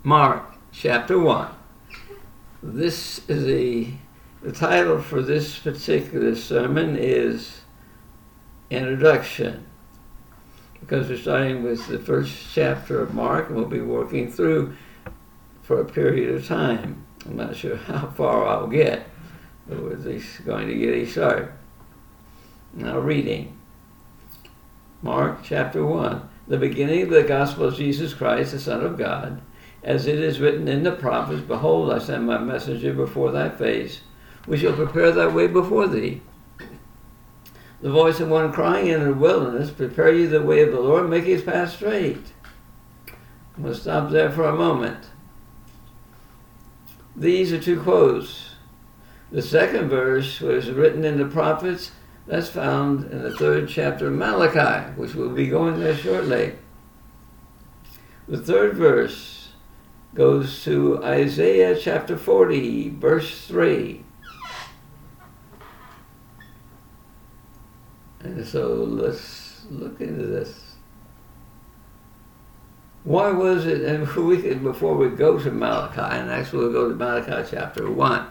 Mark chapter 1. This is the title for this particular sermon is Introduction, because we're starting with the first chapter of Mark and we'll be working through for a period of time. I'm not sure how far I'll get, but we're at least going to get a start. Now reading. Mark chapter 1. The beginning of the gospel of Jesus Christ, the Son of God, as it is written in the prophets, Behold, I send my messenger before thy face, which shall prepare thy way before thee. The voice of one crying in the wilderness, Prepare ye the way of the Lord, make his path straight. We'll stop there for a moment. These are two quotes. The second verse was written in the prophets. That's found in the 3rd chapter of Malachi, which we'll be going there shortly. The third verse goes to Isaiah chapter 40, verse 3. And so let's look into this. Why was it, and before we go to Malachi, and actually we'll go to Malachi chapter 1.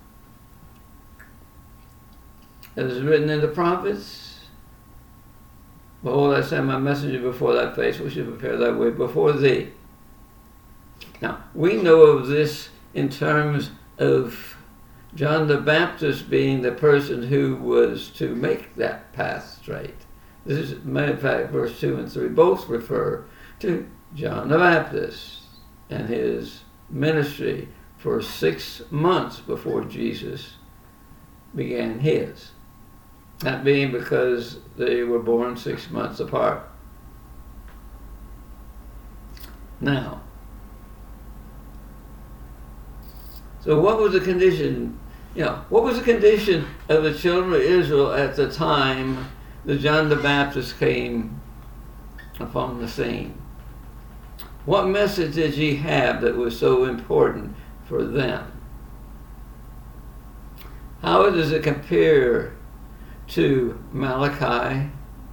It is written in the prophets, Behold, I send my messenger before thy face, which shall prepare thy way before thee. Now, we know of this in terms of John the Baptist being the person who was to make that path straight. This is, matter of fact, verse 2 and 3 both refer to John the Baptist and his ministry for 6 months before Jesus began his. That being because they were born 6 months apart. Now, so what was the condition? What was the condition of the children of Israel at the time that John the Baptist came upon the scene? What message did he have that was so important for them? How does it compare to Malachi,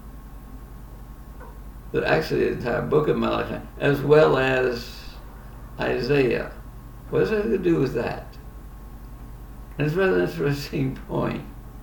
actually the entire book of Malachi, as well as Isaiah? What does that have to do with that? And it's a rather interesting point.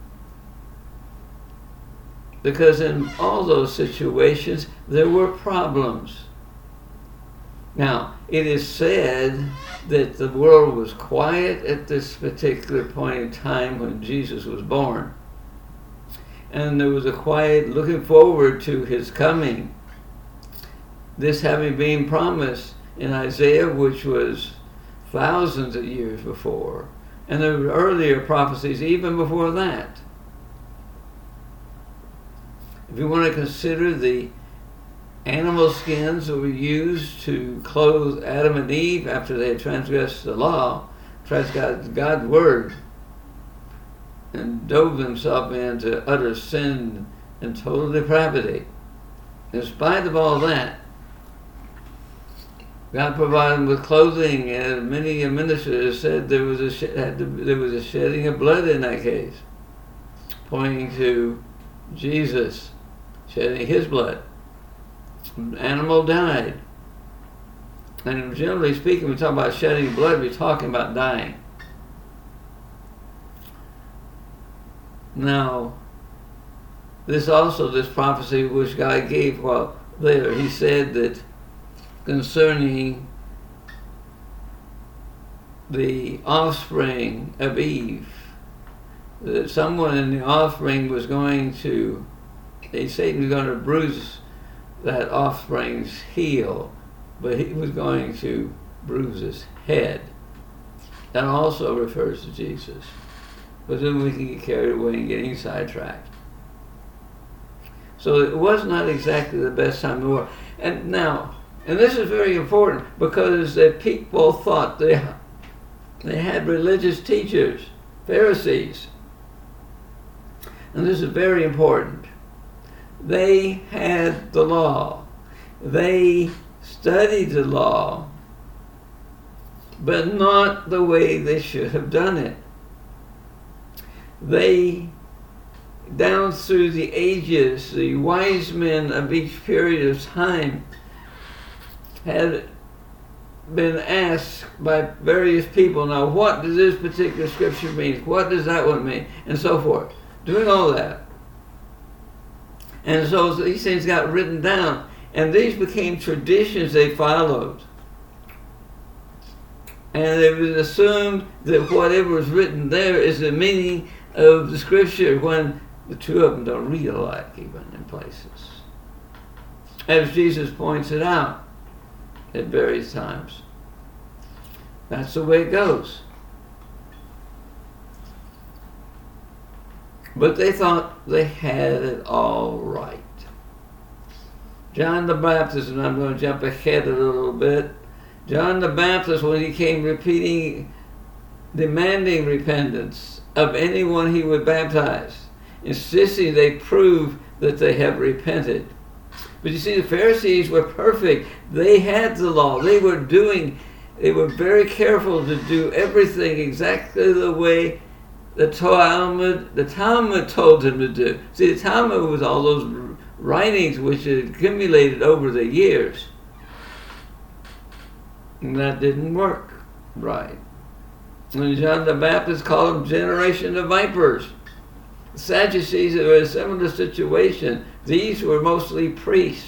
Because in all those situations, there were problems. Now, it is said that the world was quiet at this particular point in time when Jesus was born. And there was a quiet looking forward to his coming. This having been promised in Isaiah, which was thousands of years before. And there were earlier prophecies even before that. If you want to consider the animal skins that were used to clothe Adam and Eve after they had transgressed the law, transgressed God's word, and dove themselves into utter sin and total depravity. In spite of all that, God provided them with clothing, and many ministers said there was a shedding of blood in that case, pointing to Jesus shedding his blood. An animal died. And generally speaking, when we talk about shedding blood, we're talking about dying. Now, this prophecy which God gave later, he said that concerning the offspring of Eve, that someone in the offspring was going to, Satan was going to bruise that offspring's heel, but he was going to bruise his head. That also refers to Jesus. But then we can get carried away and getting sidetracked. So it was not exactly the best time in the world. And this is very important because the people thought they had religious teachers, Pharisees. And this is very important. They had the law. They studied the law, but not the way they should have done it. They, down through the ages, the wise men of each period of time had been asked by various people, now what does this particular scripture mean? What does that one mean? And so forth. Doing all that. And so these things got written down. And these became traditions they followed. And it was assumed that whatever was written there is the meaning of the scripture, when the two of them don't read alike even in places. As Jesus points it out at various times. That's the way it goes. But they thought they had it all right. John the Baptist, and I'm going to jump ahead a little bit. John the Baptist, when he came demanding repentance of anyone he would baptize, insisting they prove that they have repented. But you see, the Pharisees were perfect. They had the law. They were very careful to do everything exactly the way the Talmud told them to do. See, the Talmud was all those writings which had accumulated over the years. And that didn't work right. And John the Baptist called them generation of vipers. The Sadducees were in a similar situation. These were mostly priests.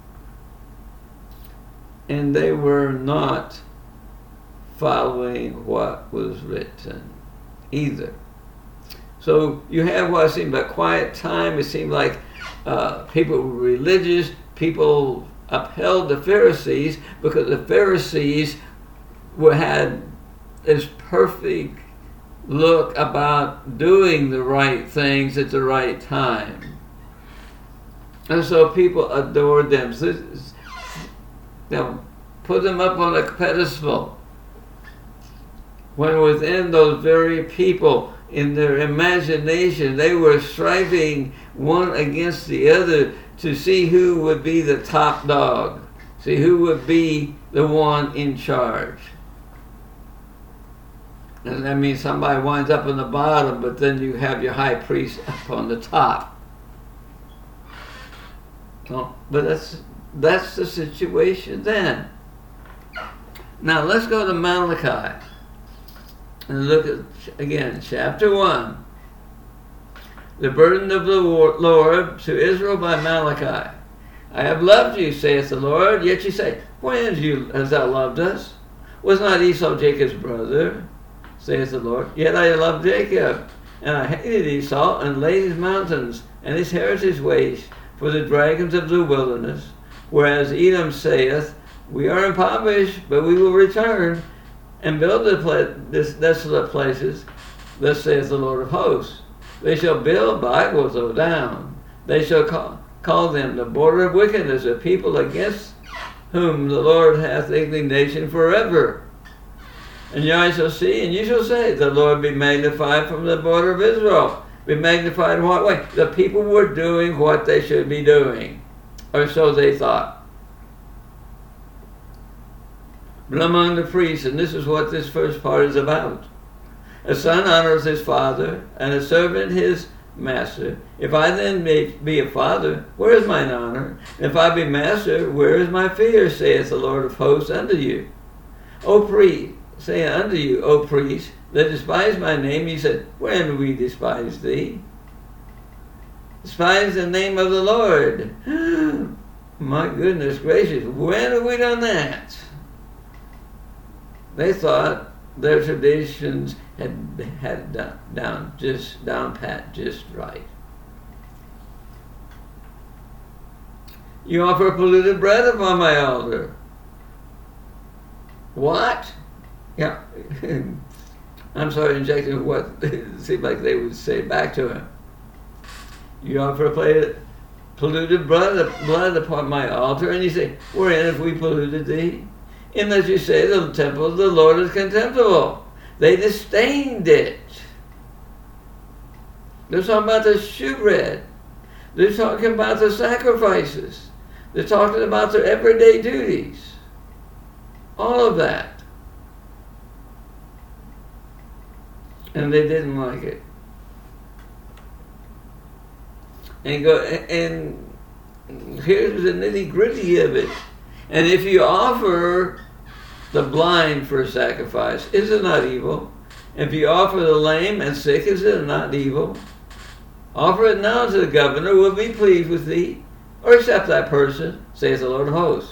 And they were not following what was written either. So you have what seemed like quiet time. It seemed like people were religious. People upheld the Pharisees because the Pharisees had this perfect look about doing the right things at the right time. And so people adored them. They'll put them up on a pedestal. When within those very people, in their imagination, they were striving one against the other to see who would be the top dog, see who would be the one in charge. And that means somebody winds up on the bottom, but then you have your high priest up on the top. Oh, but that's the situation then. Now let's go to Malachi and look at, again, chapter 1. The burden of the Lord to Israel by Malachi. I have loved you, saith the Lord, yet you say, when hast thou loved us? Was not Esau Jacob's brother, saith the Lord? Yet I loved Jacob, and I hated Esau, and laid his mountains and his heritage waste for the dragons of the wilderness. Whereas Edom saith, we are impoverished, but we will return and build this desolate places. Thus saith the Lord of hosts. They shall build, but I will throw down. They shall call them the border of wickedness, a people against whom the Lord hath indignation forever. And ye shall see, and ye shall say, the Lord be magnified from the border of Israel. Be magnified in what way? The people were doing what they should be doing, or so they thought. But among the priests, and this is what this first part is about, a son honors his father, and a servant his master. If I then may be a father, where is mine honor? If I be master, where is my fear, saith the Lord of hosts unto you? O priest, saying unto you, O priest, that despise my name, he said, when will we despise thee? Despise the name of the Lord. My goodness gracious, when have we done that? They thought their traditions had down pat just right. You offer polluted bread upon my altar. What? Yeah. I'm sorry, injecting what it seemed like they would say back to him. You offer polluted blood upon my altar, and you say, wherein have we polluted thee? In that you say the temple of the Lord is contemptible. They disdained it. They're talking about the shewbread. They're talking about the sacrifices. They're talking about their everyday duties. All of that. And they didn't like it. And here's the nitty-gritty of it. And if you offer the blind for a sacrifice, is it not evil? If you offer the lame and sick, is it not evil? Offer it now to the governor, will be pleased with thee, or accept that person, saith the Lord of hosts.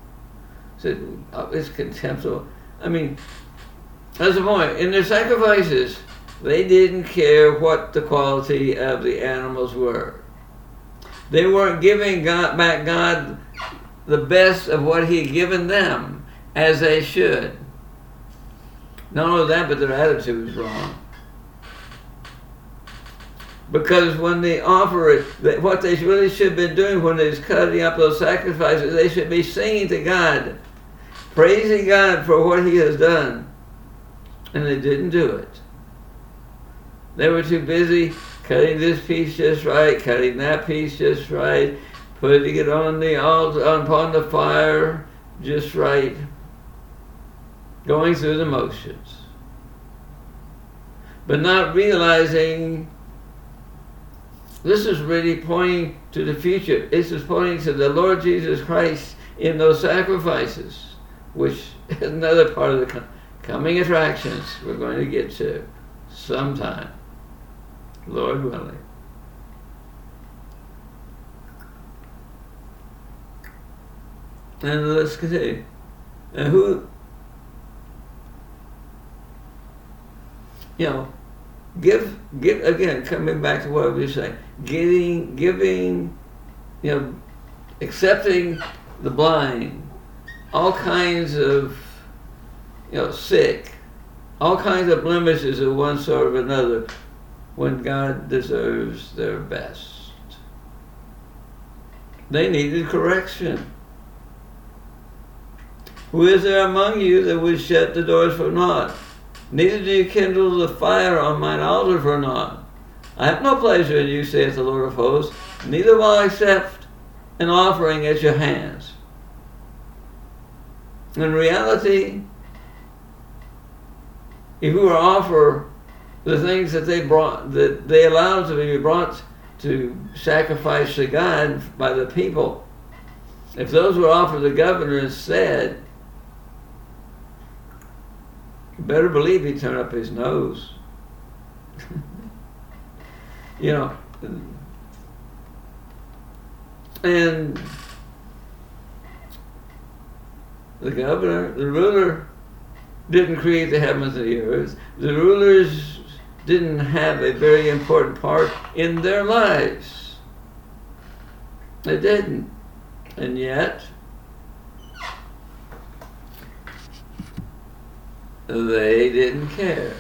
It's contemptible. I mean, that's the point. In their sacrifices, they didn't care what the quality of the animals were. They weren't giving back God the best of what He had given them, as they should. Not only that, but their attitude was wrong. Because when they offer it, what they really should have been doing when they was cutting up those sacrifices, they should be singing to God, praising God for what He has done. And they didn't do it. They were too busy cutting this piece just right, cutting that piece just right, putting it on the altar, upon the fire just right, going through the motions, but not realizing this is really pointing to the future. This is pointing to the Lord Jesus Christ in those sacrifices, which is another part of the coming attractions we're going to get to sometime, Lord willing. And let's continue. And give again, coming back to what I was saying, giving, accepting the blind, all kinds of, sick, all kinds of blemishes of one sort or another, when God deserves their best. They needed correction. Who is there among you that would shut the doors for naught? Neither do you kindle the fire on mine altar for naught. I have no pleasure in you, saith the Lord of hosts, neither will I accept an offering at your hands. In reality, if you were to offer the things that they allowed to be brought to sacrifice to God by the people, if those were offered, the governor instead, you better believe he'd turn up his nose. And the governor, the ruler, didn't create the heavens and the earth. The rulers didn't have a very important part in their lives. They didn't. And yet, they didn't care.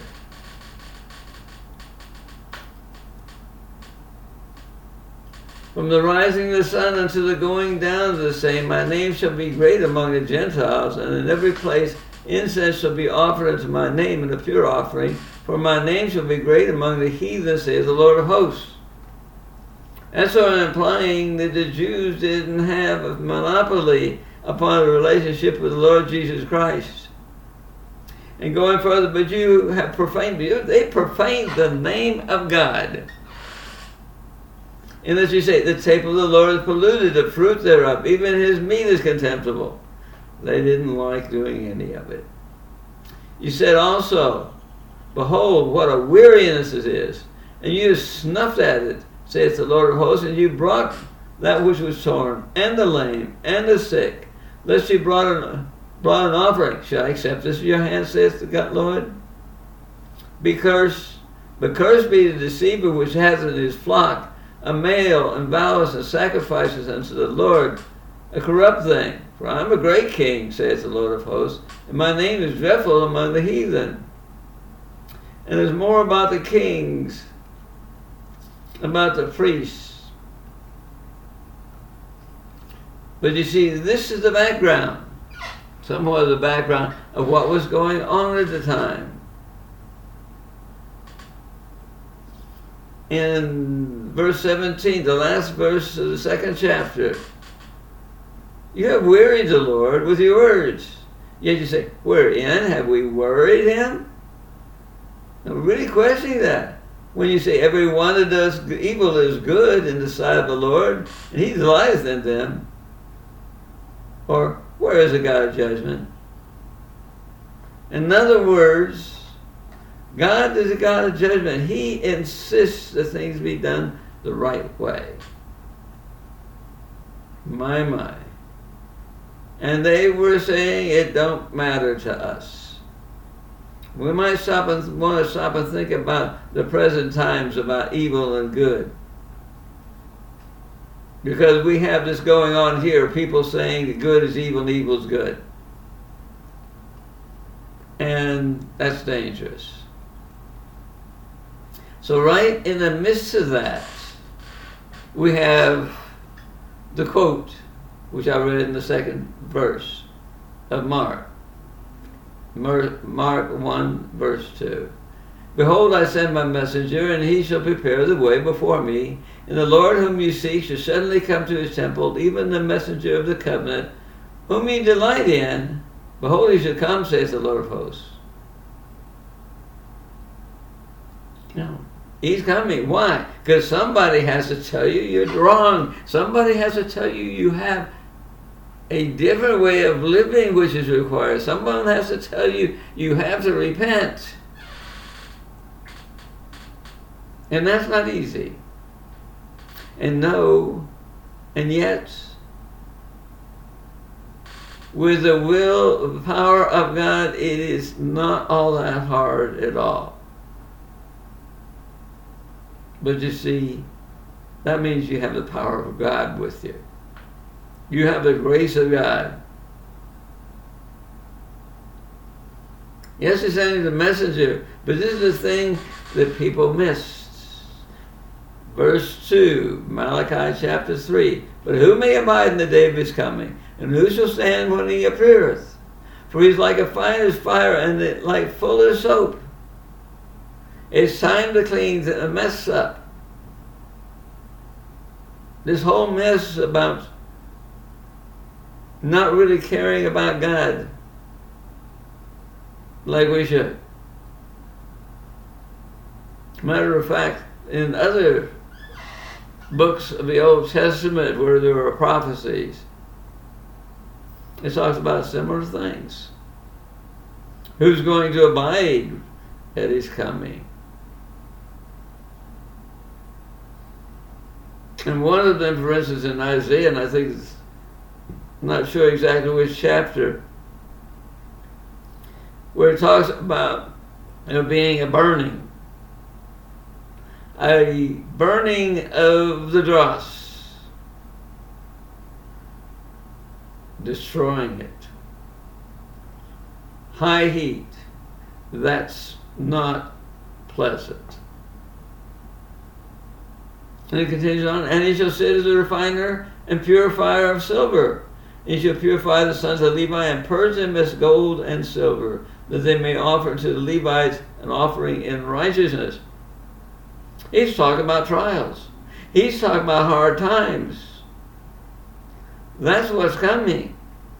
From the rising of the sun unto the going down of the same, my name shall be great among the Gentiles, and in every place incense shall be offered unto my name in a pure offering, for my name shall be great among the heathen, says the Lord of hosts. And so I'm implying that the Jews didn't have a monopoly upon a relationship with the Lord Jesus Christ. And going further, but you have profaned, they profaned the name of God. And as you say, the table of the Lord is polluted, the fruit thereof, even his meat is contemptible. They didn't like doing any of it. You said also, behold, what a weariness it is. And you snuffed at it, saith the Lord of hosts, and you brought that which was torn, and the lame, and the sick, lest you brought an offering. Shall I accept this in your hand, saith the God, Lord? Because cursed be the deceiver which hath in his flock a male, and vows and sacrifices unto the Lord, a corrupt thing. For I am a great king, saith the Lord of hosts, and my name is dreadful among the heathen. And there's more about the kings, about the priests. But you see, this is the background, somewhat of the background of what was going on at the time. In verse 17, the last verse of the second chapter, you have wearied the Lord with your words. Yet you say, wherein have we worried him? Now, really questioning that. When you say every one that does evil is good in the sight of the Lord, and he delighteth in them. Or, where is the God of judgment? In other words, God is a God of judgment. He insists that things be done the right way. My. And they were saying it don't matter to us. We might want to stop and think about the present times, about evil and good. Because we have this going on here, people saying that good is evil and evil is good. And that's dangerous. So right in the midst of that, we have the quote, which I read in the second verse of Mark. Mark 1, verse 2. Behold, I send my messenger, and he shall prepare the way before me. And the Lord whom you seek shall suddenly come to his temple, even the messenger of the covenant, whom ye delight in. Behold, he shall come, saith the Lord of hosts. No. He's coming. Why? Because somebody has to tell you you're wrong. Somebody has to tell you you have a different way of living which is required. Someone has to tell you you have to repent. And that's not easy. And no, and yet, with the will, the power of God, it is not all that hard at all. But you see, that means you have the power of God with you. You have the grace of God. Yes, he's sending the messenger, but this is the thing that people missed. Verse 2, Malachi chapter 3. But who may abide in the day of his coming? And who shall stand when he appeareth? For he is like a finer's fire, and like fuller's soap. It's time to clean the mess up. This whole mess about not really caring about God like we should. Matter of fact, in other books of the Old Testament where there were prophecies, it talks about similar things. Who's going to abide at his coming? And one of them, for instance, in Isaiah, and I think I'm not sure exactly which chapter, where it talks about being a burning of the dross, destroying it. High heat, that's not pleasant. And it continues on, and he shall sit as a refiner and purifier of silver. He shall purify the sons of Levi and purge them as gold and silver, that they may offer to the Levites an offering in righteousness. He's talking about trials. He's talking about hard times. That's what's coming.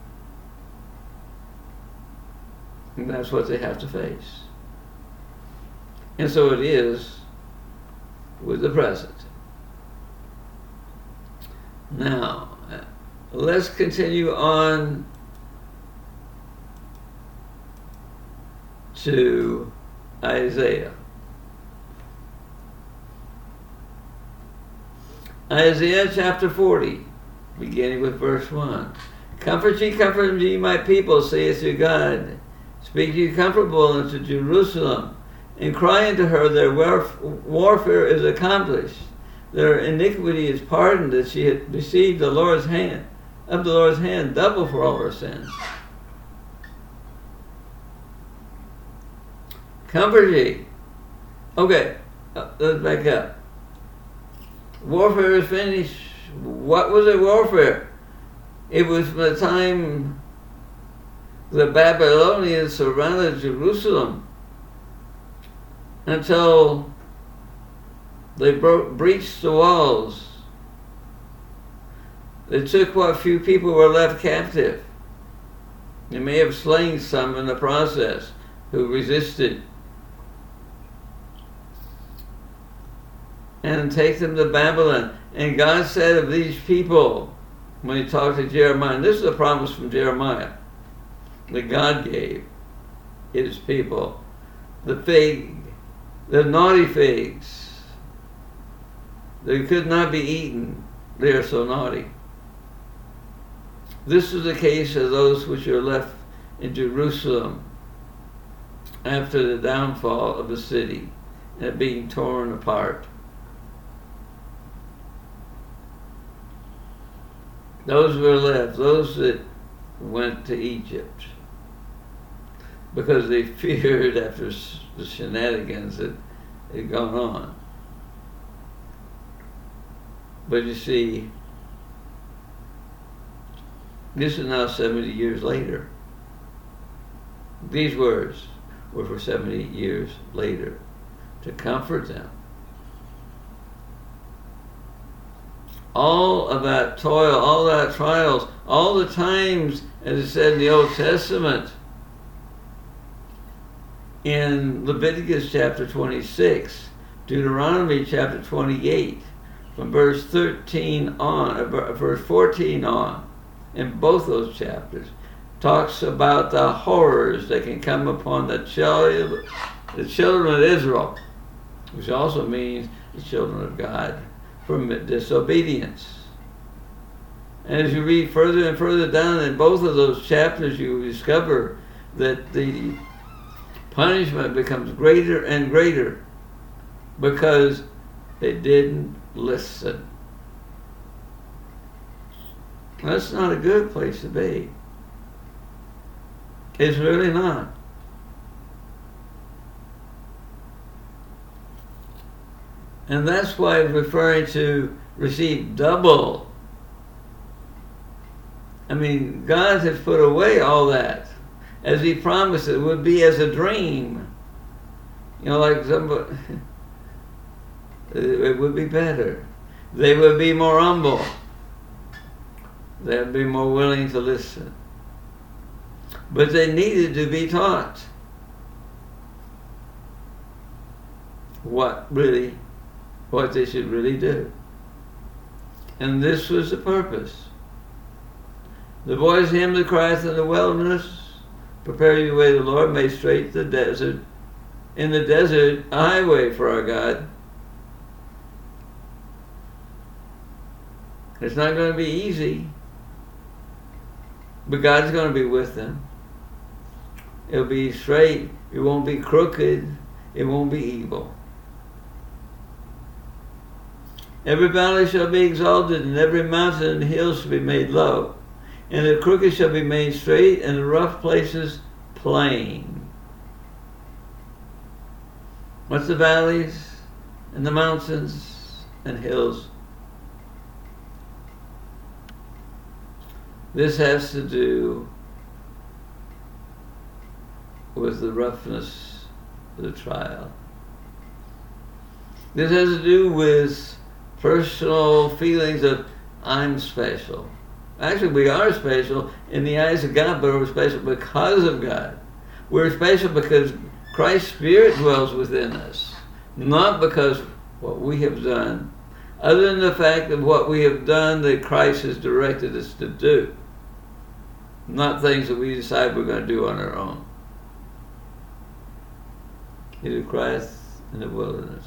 And that's what they have to face. And so it is with the present. Now, let's continue on to Isaiah. Isaiah chapter 40, beginning with verse 1. Comfort ye, my people, saith your God. Speak ye comfortable unto Jerusalem, and cry unto her, their warfare is accomplished. Their iniquity is pardoned, that she had received the Lord's hand, double for all her sins. Comfort ye. Okay, let's back up. Warfare is finished. What was it warfare? It was from the time the Babylonians surrounded Jerusalem until they breached the walls. They took what few people were left captive. They may have slain some in the process who resisted. And take them to Babylon. And God said of these people, when he talked to Jeremiah, and this is a promise from Jeremiah that God gave. his people. The naughty figs, they could not be eaten. They are so naughty. This is the case of those which are left in Jerusalem after the downfall of the city and being torn apart. Those were left, those that went to Egypt, because they feared after the shenanigans that had gone on. But you see, this is now 70 years later. These words were for 70 years later to comfort them. All of that toil, all that trials, all the times, as it said in the Old Testament, in Leviticus chapter 26, Deuteronomy chapter 28, from verse 13 on, verse 14 on, in both those chapters, talks about the horrors that can come upon the children of Israel, which also means the children of God, from disobedience. And as you read further and further down in both of those chapters, you discover that the punishment becomes greater and greater because they didn't listen. That's not a good place to be. It's really not. And that's why it's referring to receive double. I mean, God has put away all that. As He promised, it would be as a dream. You know, like somebody, it would be better. They would be more humble. They would be more willing to listen. But they needed to be taught what they should really do. And this was the purpose. The boy's hymn that crieth in the wilderness, prepare you the way of the Lord, make straight the desert. In the desert, a highway for our God. It's not going to be easy, but God's going to be with them. It'll be straight. It won't be crooked. It won't be evil. Every valley shall be exalted, and every mountain and hill shall be made low. And the crooked shall be made straight, and the rough places plain. What's the valleys and the mountains and hills? This has to do with the roughness of the trial. This has to do with personal feelings of, I'm special. Actually, we are special in the eyes of God, but we're special because of God. We're special because Christ's Spirit dwells within us, not because what we have done, other than the fact of what we have done that Christ has directed us to do, not things that we decide we're going to do on our own. He who crieth in the wilderness.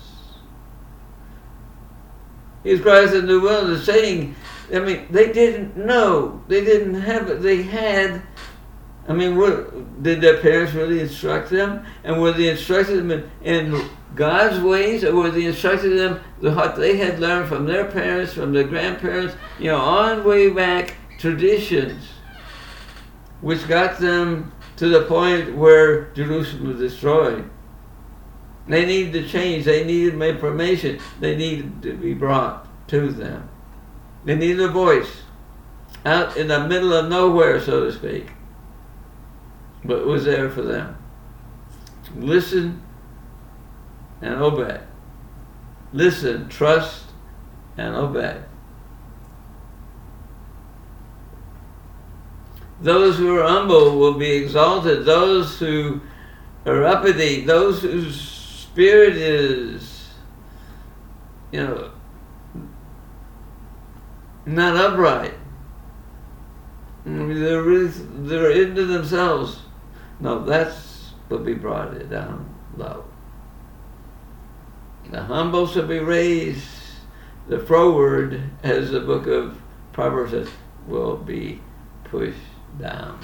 He who crieth in the wilderness, saying, I mean, they didn't know. They didn't have it. They had, I mean, did their parents really instruct them? And were they instructed them in God's ways, or were they instructed them what they had learned from their parents, from their grandparents, you know, on way back traditions, which got them to the point where Jerusalem was destroyed? They needed to change. They needed information. They needed to be brought to them. They needed a voice out in the middle of nowhere, so to speak. But it was there for them. Listen and obey. Listen, trust, and obey. Those who are humble will be exalted. Those who are uppity, those whose spirit is, you know, not upright. They're into themselves. No, that's will be brought down low. The humble shall be raised. The froward, as the book of Proverbs says, will be pushed down.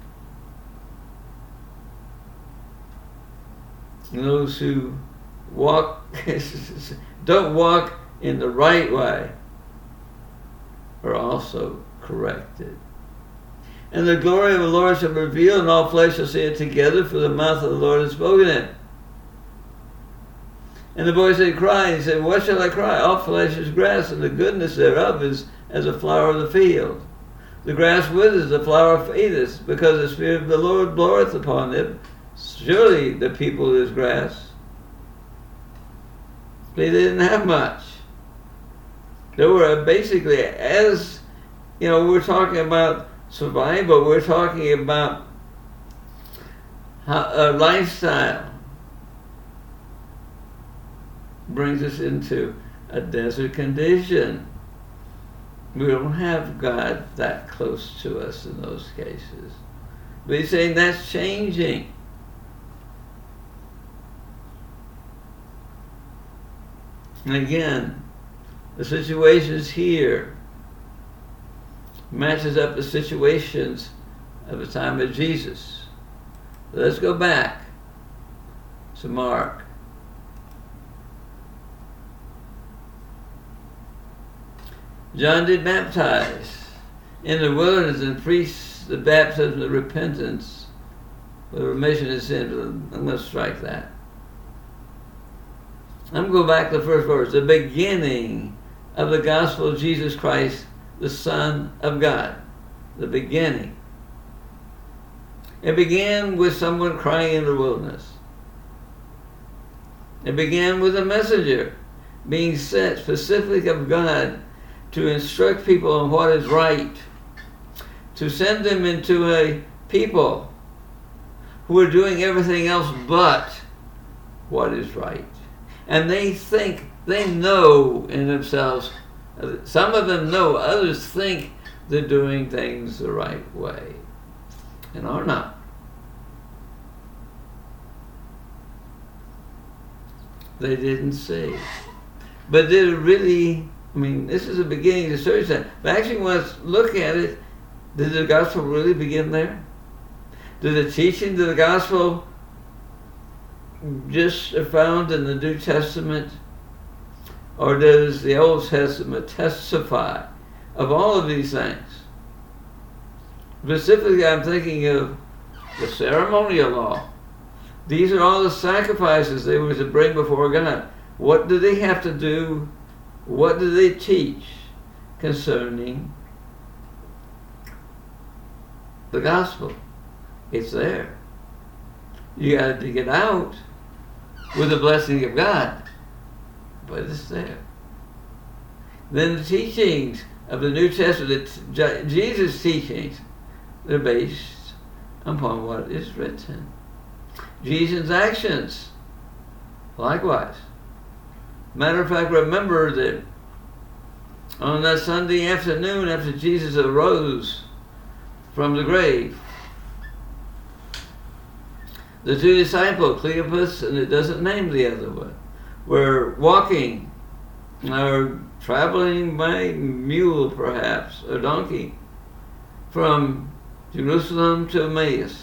And those who don't walk in the right way are also corrected. And the glory of the Lord shall be revealed, and all flesh shall see it together, for the mouth of the Lord has spoken it. And the boy said, cry. He said, what shall I cry? All flesh is grass, and the goodness thereof is as a flower of the field. The grass withers, the flower fadeth, because the Spirit of the Lord bloweth upon it. Surely the people is grass. They didn't have much. They were basically, as you know, we're talking about survival, we're talking about a lifestyle. Brings us into a desert condition. We don't have God that close to us in those cases. But he's saying that's changing. And again, the situations here matches up the situations of the time of Jesus. So let's go back to Mark. John did baptize in the wilderness and preached the baptism of repentance for the remission of sins. I'm going to strike that. I'm going back to the first verse. The beginning of the gospel of Jesus Christ, the Son of God. The beginning. It began with someone crying in the wilderness. It began with a messenger being sent specific of God to instruct people on what is right, to send them into a people who are doing everything else but what is right. And they think, they know in themselves, some of them know, others think they're doing things the right way and are not. They didn't see. But did it really, I mean, this is the beginning of the search. But actually, let's look at it. Did the gospel really begin there? Did the teaching of the gospel just found in the New Testament? Or does the Old Testament testify of all of these things? Specifically, I'm thinking of the ceremonial law. These are all the sacrifices they were to bring before God. What do they have to do? What do they teach concerning the gospel? It's there. You got to dig it out with the blessing of God, but it's there. Then the teachings of the New Testament, Jesus' teachings, they're based upon what is written. Jesus' actions, likewise. Matter of fact, remember that on that Sunday afternoon after Jesus arose from the grave, the two disciples, Cleopas, and it doesn't name the other one, were walking, or traveling by mule perhaps, or donkey, from Jerusalem to Emmaus.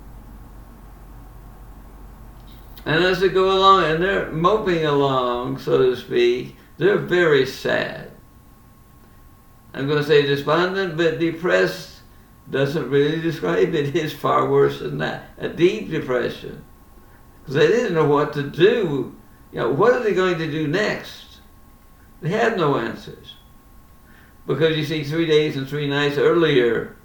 And as they go along, and they're moping along, so to speak, they're very sad. I'm going to say despondent, but depressed doesn't really describe it. It's far worse than that. A deep depression. Because they didn't know what to do. You know, what are they going to do next? They had no answers. Because you see, 3 days and 3 nights earlier,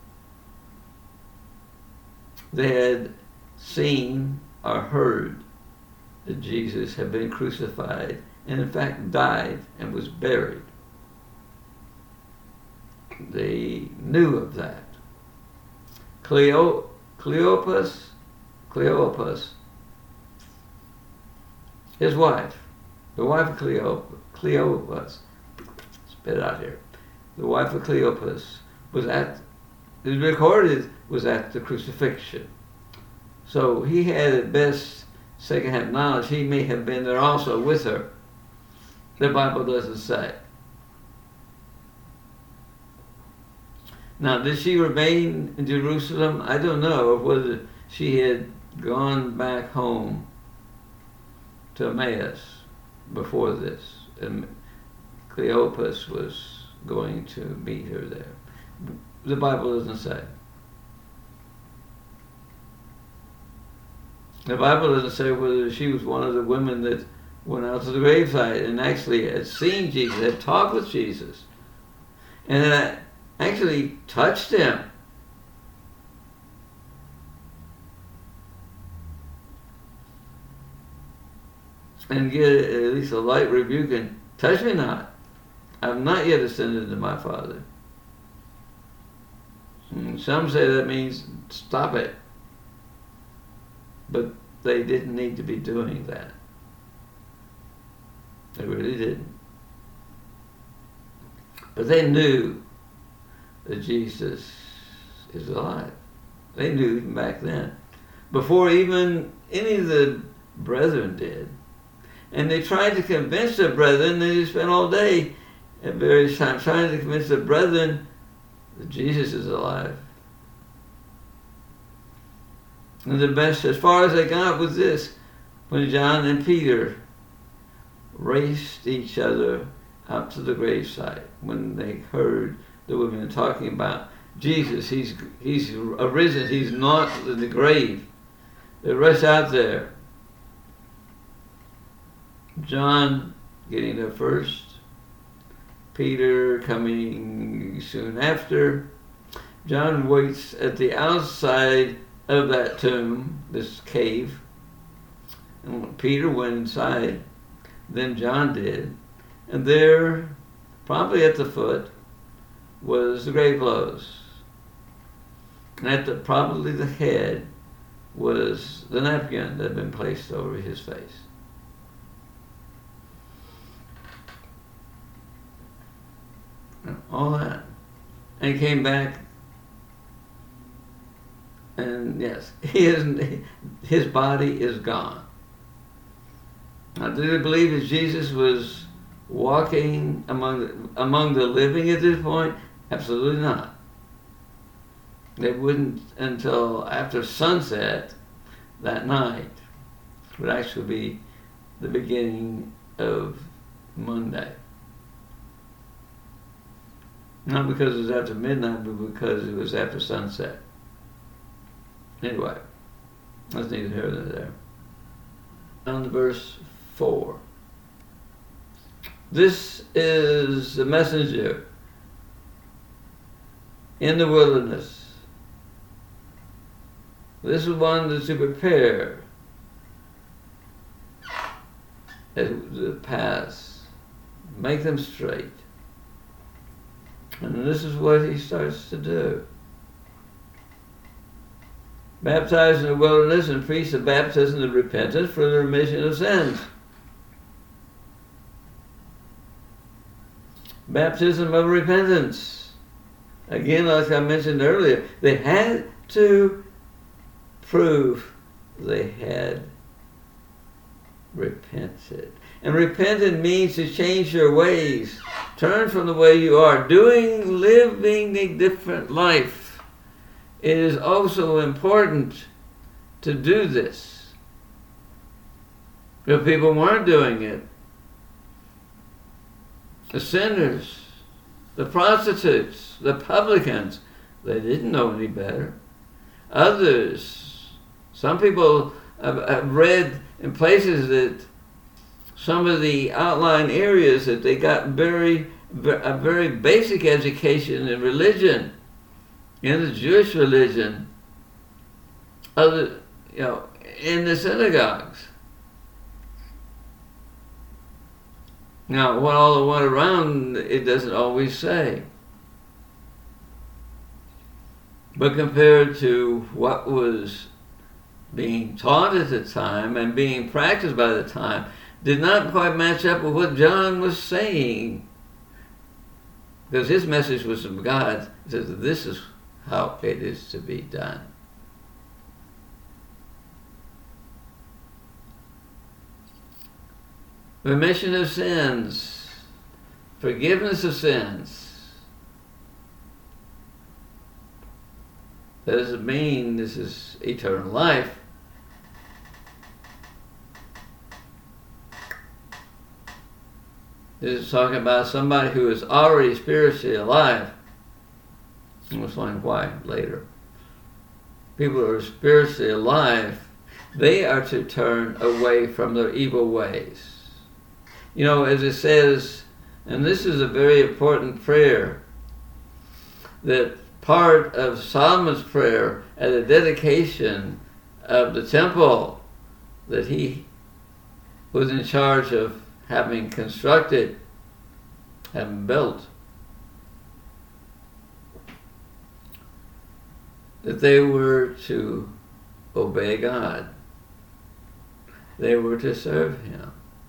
they had seen or heard that Jesus had been crucified and in fact died and was buried. They knew of that. Cleopas, his wife, the wife of Cleopas, spit it out here. The wife of Cleopas was at, it was recorded, was at the crucifixion. So he had at best second-hand knowledge. He may have been there also with her. The Bible doesn't say. Now, did she remain in Jerusalem? I don't know whether she had gone back home to Emmaus before this. And Cleopas was going to meet her there. The Bible doesn't say. The Bible doesn't say whether she was one of the women that went out to the gravesite and actually had seen Jesus, had talked with Jesus, and then actually touched him. And get at least a light rebuke and touch me not. I have not yet ascended to my Father. And some say that means stop it. But they didn't need to be doing that. They really didn't. But they knew that Jesus is alive. They knew even back then. Before even any of the brethren did. And they tried to convince the brethren, they spent all day at various times trying to convince the brethren that Jesus is alive. And the best, as far as they got, was this: when John and Peter raced each other out to the gravesite, when they heard the women talking about Jesus, he's arisen, he's not in the grave. They rushed out there. John getting there first, Peter coming soon after. John waits at the outside of that tomb, this cave. And when Peter went inside, then John did. And there, probably at the foot, was the grave clothes. And at probably the head was the napkin that had been placed over his face. And all that. And he came back. And yes, his body is gone. Now, do they believe that Jesus was walking among the living at this point? Absolutely not. They wouldn't until after sunset that night. It would actually be the beginning of Monday. Not because it was after midnight, but because it was after sunset. Anyway, that's neither here nor there. On to verse 4. This is the messenger in the wilderness. This is one that's to prepare the paths, make them straight. And this is what he starts to do. Baptize in the wilderness and preach the baptism of repentance for the remission of sins. Baptism of repentance. Again, like I mentioned earlier, they had to prove they had repented. And repented means to change your ways. Turn from the way you are. Living a different life. It is also important to do this. If people weren't doing it, the sinners, the prostitutes, the publicans, they didn't know any better. Others, some people have read in places that some of the outlying areas that they got a very basic education in religion, in the Jewish religion, in the synagogues. Now, what all went around, it doesn't always say. But compared to what was being taught at the time and being practiced by the time, did not quite match up with what John was saying. Because his message was from God. He says, this is how it is to be done. remission of sins, forgiveness of sins. That doesn't mean this is eternal life. This is talking about somebody who is already spiritually alive. We'll explain why later. People who are spiritually alive, they are to turn away from their evil ways. You know, as it says, and this is a very important prayer, that part of Solomon's prayer at the dedication of the temple that he was in charge of having constructed, having built, that they were to obey God. They were to serve Him.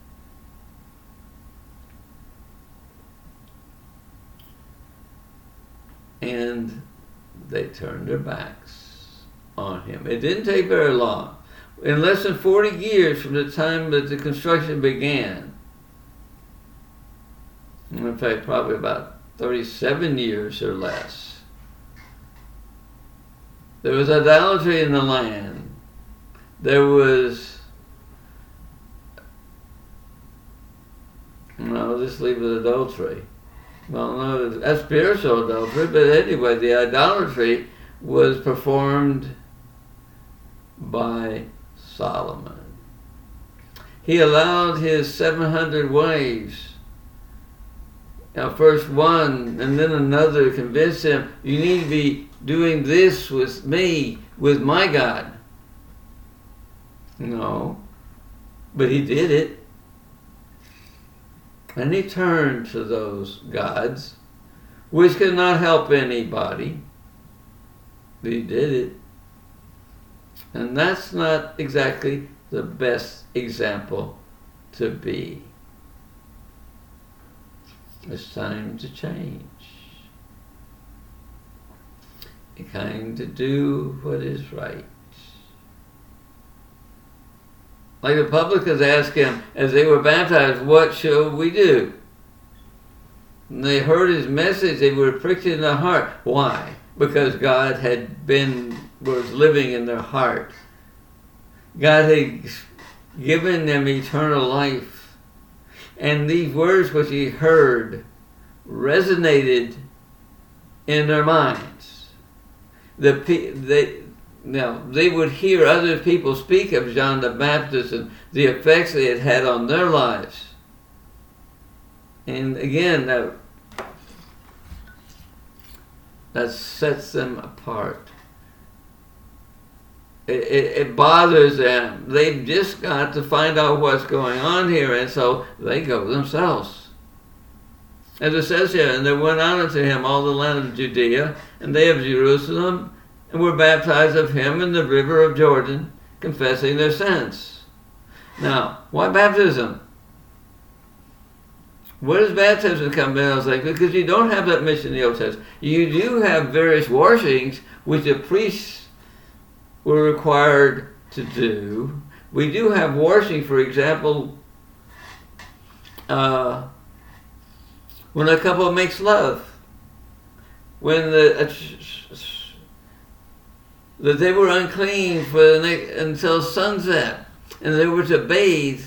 And they turned their backs on Him. It didn't take very long. In less than 40 years from the time that the construction began, in fact, probably about 37 years or less, there was idolatry in the land. There was, I'll just leave it adultery. Well, no, that's spiritual adultery, but anyway, the idolatry was performed by Solomon. He allowed his 700 wives, first one and then another, convince him, you need to be doing this with me, with my God. No, but he did it. And he turned to those gods, which could not help anybody. But he did it. And that's not exactly the best example to be. It's time to change. It's time to do what is right. Like the publicans asked him as they were baptized, what shall we do? And they heard his message, they were pricked in their heart. Why? Because God was living in their heart. God had given them eternal life. And these words which he heard resonated in their minds. They would hear other people speak of John the Baptist and the effects they had had on their lives. And again, that sets them apart. It bothers them. They've just got to find out what's going on here, and so they go themselves. As it says here, and there went on unto him all the land of Judea, and they of Jerusalem, and were baptized of him in the river of Jordan, confessing their sins. Now, why baptism? Where does baptism come in? I was like, because you don't have that mission in the Old Testament. You do have various washings which the priests were required to do. We do have washing, for example, when a couple makes love. When that they were unclean until sunset, and they were to bathe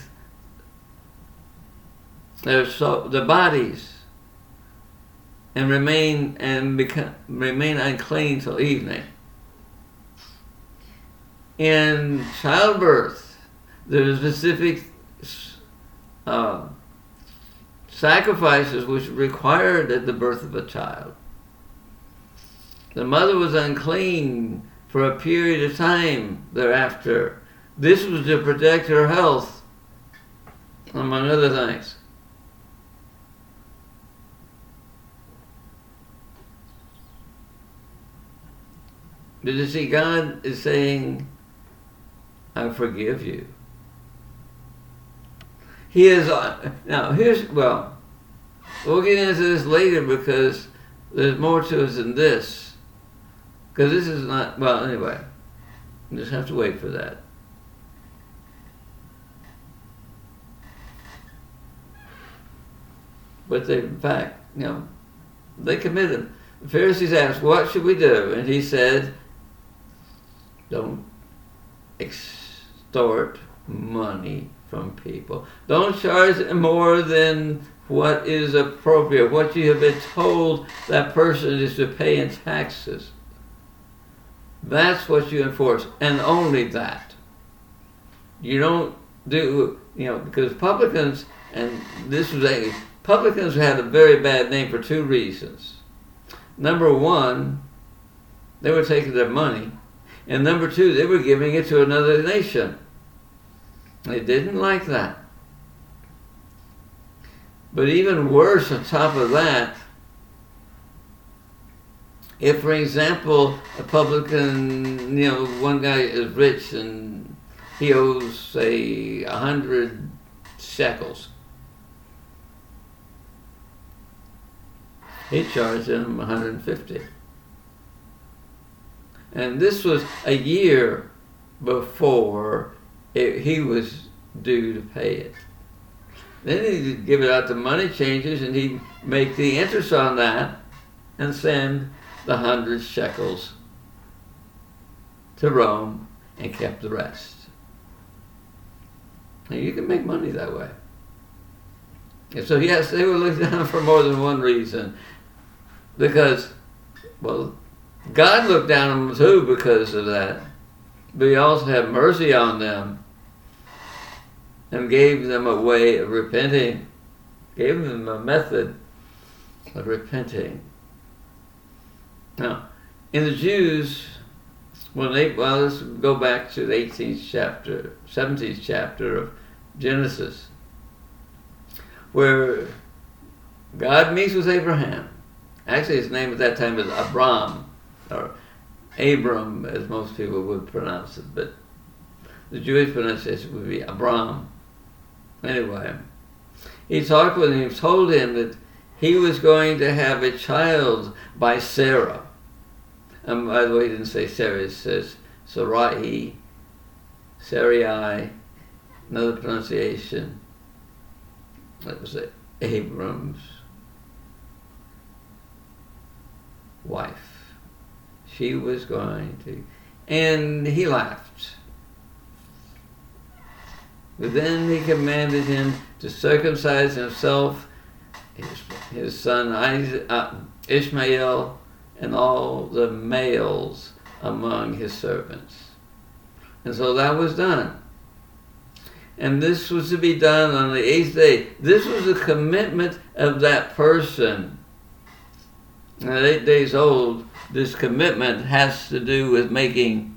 their bodies and remain unclean till evening. In childbirth, there are specific sacrifices which were required at the birth of a child. The mother was unclean for a period of time thereafter. This was to protect her health, among other things. But you see, God is saying, I forgive you. He is, now we'll get into this later because there's more to us than this. Because this is not, anyway, you just have to wait for that. but they, in fact, they committed them. The Pharisees asked, "What should we do?" And he said, "Don't extort money from people. Don't charge more than what is appropriate, what you have been told that person is to pay in taxes. That's what you enforce, and only that. You don't do, because publicans, publicans had a very bad name for two reasons. Number one, they were taking their money, and number two, they were giving it to another nation. They didn't like that. But even worse, on top of that, if, for example, a publican, one guy is rich and he owes, say, 100 shekels, he charged him 150. And this was a year before he was due to pay it. Then he'd give it out to money changers, and he'd make the interest on that and send the 100 shekels to Rome and kept the rest. Now you can make money that way. And so yes, they were looked down for more than one reason. Because, well, God looked down on them too because of that. But he also had mercy on them and gave them a way of repenting, gave them a method of repenting. Now, in the Jews, let's go back to the 17th chapter of Genesis, where God meets with Abraham. Actually, his name at that time was Abram, or Abram, as most people would pronounce it, but the Jewish pronunciation would be Abram. Anyway, he talked with him, he told him that he was going to have a child by Sarah. And by the way, he didn't say Sarah, it says Sarai, another pronunciation. That was Abram's wife. She was going to, and he laughed. But then he commanded him to circumcise himself, his son Ishmael, and all the males among his servants. And so that was done. And this was to be done on the 8th day. This was a commitment of that person. At 8 days old, this commitment has to do with making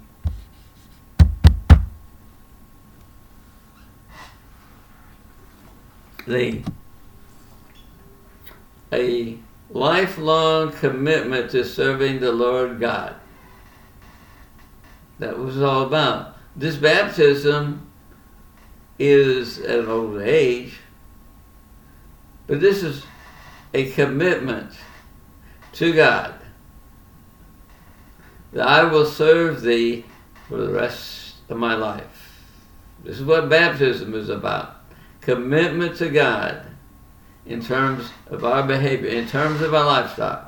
a lifelong commitment to serving the Lord God. That was all about. This baptism is at an old age, but this is a commitment to God that I will serve thee for the rest of my life. This is what baptism is about. Commitment to God in terms of our behavior, in terms of our lifestyle.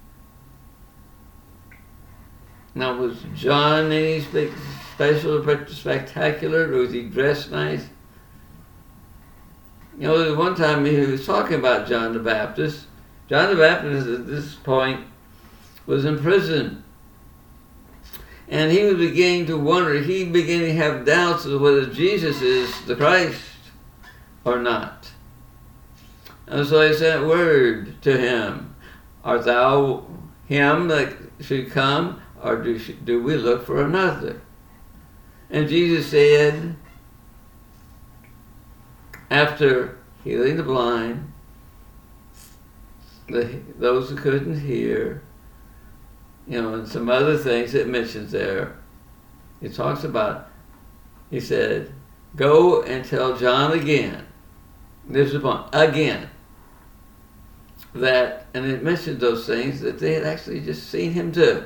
Now, was John any special, spectacular, or was he dressed nice? One time he was talking about John the Baptist. John the Baptist at this point was in prison. And he was beginning to wonder, he began to have doubts of whether Jesus is the Christ or not. And so he sent word to him, art thou him that should come, or do we look for another? And Jesus said, after healing the blind, those who couldn't hear, and some other things it mentions there, he talks about, he said, go and tell John again, this is upon, again, that, and it mentioned those things that they had actually just seen him do.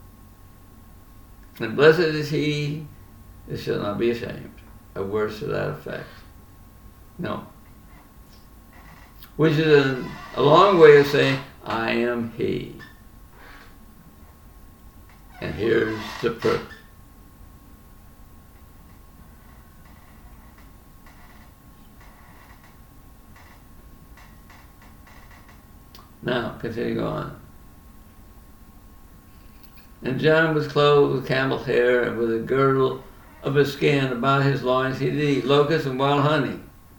And blessed is he that shall not be ashamed. A word to that effect. No. which is a long way of saying, I am he. And here's the proof. Now, continue on. And John was clothed with camel hair and with a girdle of a skin about his loins. He did eat locusts and wild honey.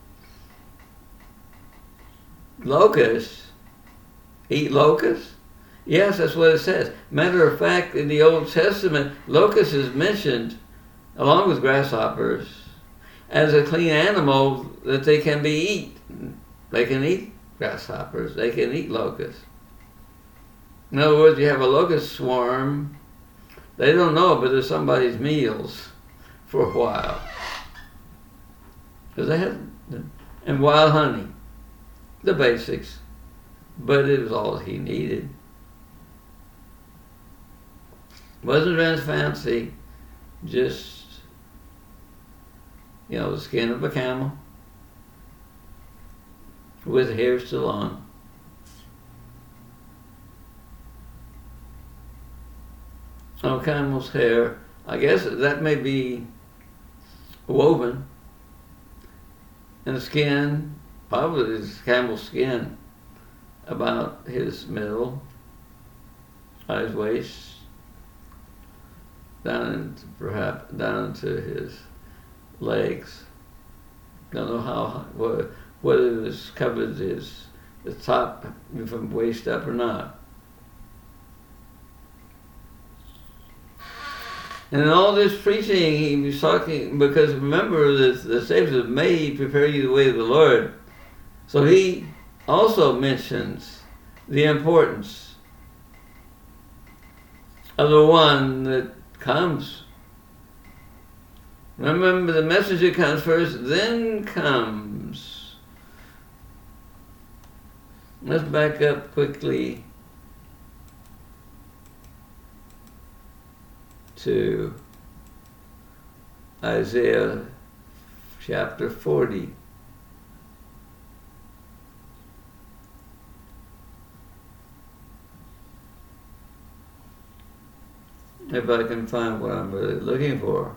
Locusts? Eat locusts? Yes, that's what it says. Matter of fact, in the Old Testament, locusts is mentioned, along with grasshoppers, as a clean animal that they can be eaten. They can eat grasshoppers. They can eat locusts. In other words, you have a locust swarm. They don't know, but it's somebody's meals for a while. Because they had, and wild honey, the basics, but it was all he needed. Wasn't very fancy, just, the skin of a camel with hair still on. Oh, camel's hair. I guess that may be woven. And the skin, probably is camel's skin about his middle, his waist, perhaps down into his legs. Don't know how, whether it was covered the top from waist up or not. And in all this preaching, he was talking, because remember, the Savior says, may he prepare you the way of the Lord. So he also mentions the importance of the one that comes. Remember, the messenger comes first, then comes. Let's back up quickly to Isaiah chapter 40. If I can find what I'm really looking for.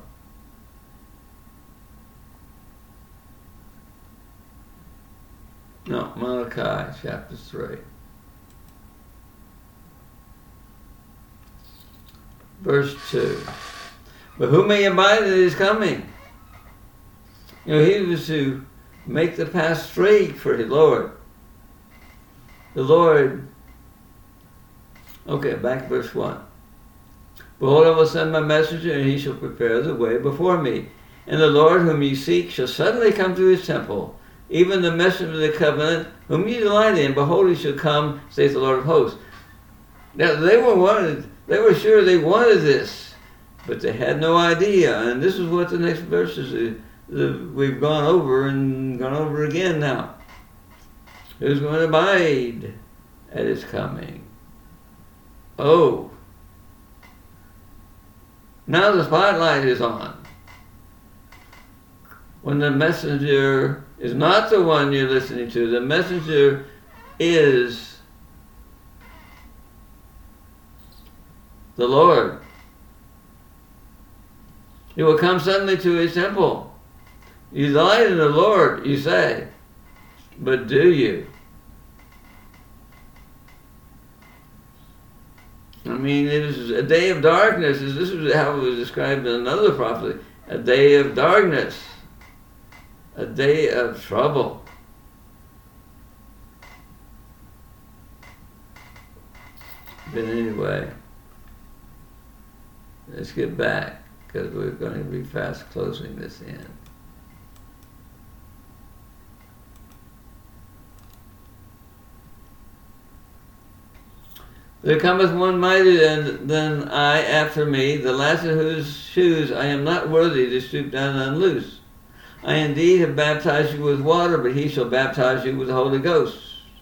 No, Malachi chapter 3. Verse 2. But who may abide that is coming? He was to make the path straight for the Lord. The Lord, back to verse 1. Behold, I will send my messenger, and he shall prepare the way before me. And the Lord whom ye seek shall suddenly come to his temple, even the messenger of the covenant, whom ye delight in. Behold, he shall come, saith the Lord of hosts. Now, they were sure they wanted this, but they had no idea. And this is what the next verses we've gone over and gone over again now. Who's going to abide at his coming? Oh, now the spotlight is on. When the messenger is not the one you're listening to, the messenger is the Lord. He will come suddenly to his temple. You delight in the Lord, you say, but do you? I mean, it is a day of darkness. This is how it was described in another prophecy. A day of darkness. A day of trouble. But anyway, let's get back, because we're going to be fast closing this in. There cometh one mightier than I after me, the last of whose shoes I am not worthy to stoop down and unloose. I indeed have baptized you with water, but he shall baptize you with the Holy Ghost.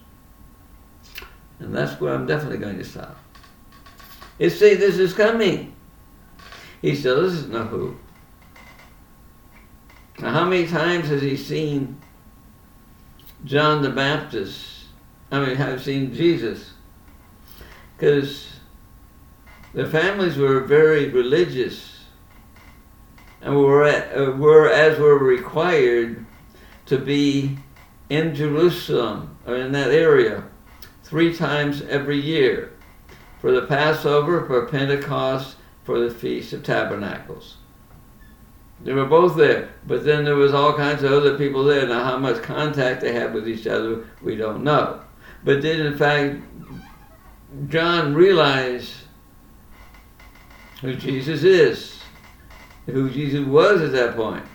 And that's where I'm definitely going to stop. This is coming. He still doesn't know who. Now, how many times has he seen John the Baptist, have seen Jesus. Because the families were very religious and were required to be in Jerusalem or in that area 3 times every year, for the Passover, for Pentecost, for the Feast of Tabernacles. They were both there, but then there was all kinds of other people there. Now how much contact they had with each other, we don't know. But did in fact John realize who Jesus is, who Jesus was at that point?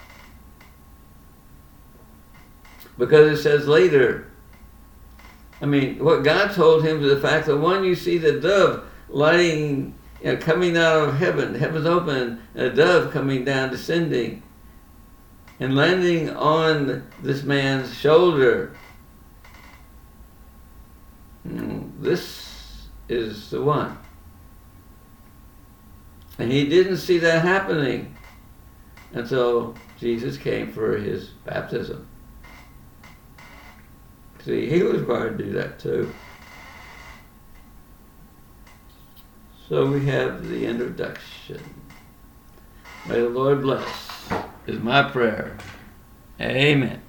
Because it says later, what God told him to the fact that when you see the dove lighting, coming out of heaven, heaven's open, and a dove coming down, descending, and landing on this man's shoulder, this is the one. And he didn't see that happening until Jesus came for his baptism. See, he was required to do that too. So we have the introduction. May the Lord bless, is my prayer. Amen.